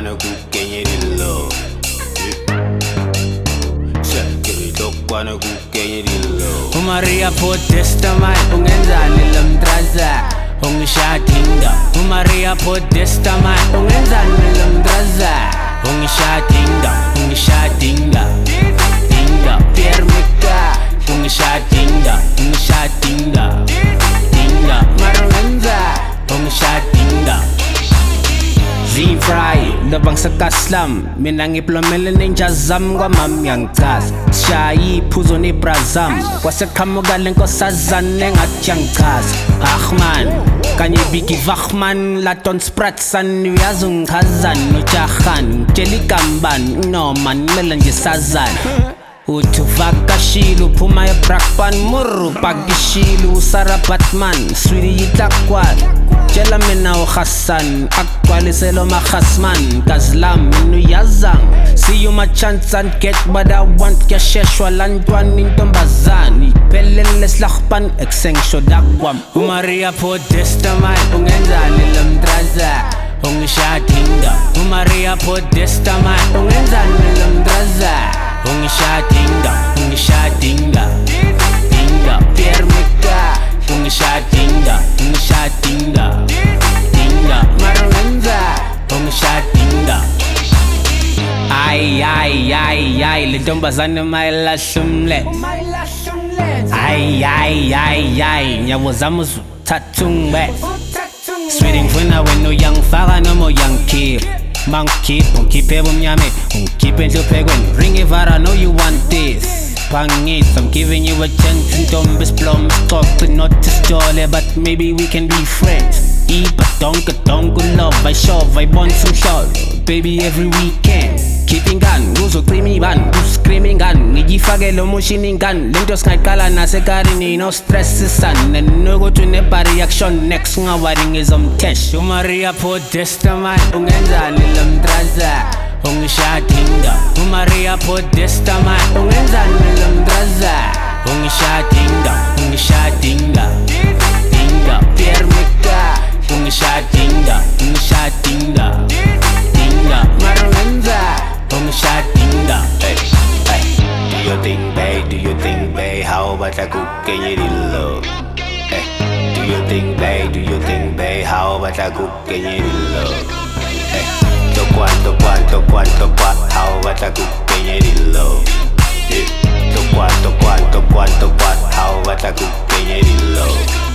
tokwana kukenye dilo. Shakiri tokwana kukenye dilo. Maria Podesta mai ungenzani lamdraza ungishatinga. Maria Podesta mai ungenzani lamdraza ungishatinga. Ungishatinga tinga permika ungishatinga. Ungishatinga tinga marungenza ungishatinga. Z-Fry, labang sa kaslam Minangiplomela ninja zam kwa mamyang kas Shayi puzo ni brazam Kwasa kamugaling ko sa zaneng at yang kas Achman, kanye biki vachman Laton spratsan, yazung kazan Nuchahan, jeli kamban No man, melanje sazan Utuvaka shilu, pumaya brakpan Muru pagishilu, sarabatman Swiri yitakwat Jela mina o Hassan, actualiselo ma Hasman Kazlam minu yazang, see you my chance and get but I want kasheshwa landwan nintombazan Ipeleles lakpan, exengsho dakwam Maria Podesta mai, ungenzani lamdraza Ungishatinga Maria Podesta mai, ungenzani lamdraza Ungishatinga, ungishatinga Tinga, permika Ungishatinga, ungishatinga Tinga, marungenza Ungishatinga Ay, lintombazane mayilahlumle Ay, nyawo zami zuthathungbe Sweeting funa wena uyangifaka noma uyangkhipha Mangkhipha, ungikhiphe ebumnyame Ungikhiphe enhluphekweni Ring ivara, know you want this Pangis, I'm giving you a chance Ntombi splom, stop, not to stole But maybe we can be friends Ipa donka love I shove, I want some shot Baby every weekend Keeping gun, uzo creamy ban Screaming gun, ngijifake lo moshini gun Lento skakala nasekarini no stress san No go to nepa reaction Next ngawari ngizomtesh Maria Podesta mai ungenzani lamdraza Ungishatinga Maria Podesta mai ungenzani lamdraza Ungishatinga Ungishatinga Tinga permika Ungishatinga Ungishatinga Tinga marungenza Ungishatinga. Do your thing, babe, do your thing, babe. How about I cook and you love? Do your thing, babe, do your thing, babe. How about I cook and you love? Tokwan, how about I cook and you love? Tokwan, how about I cook and you love?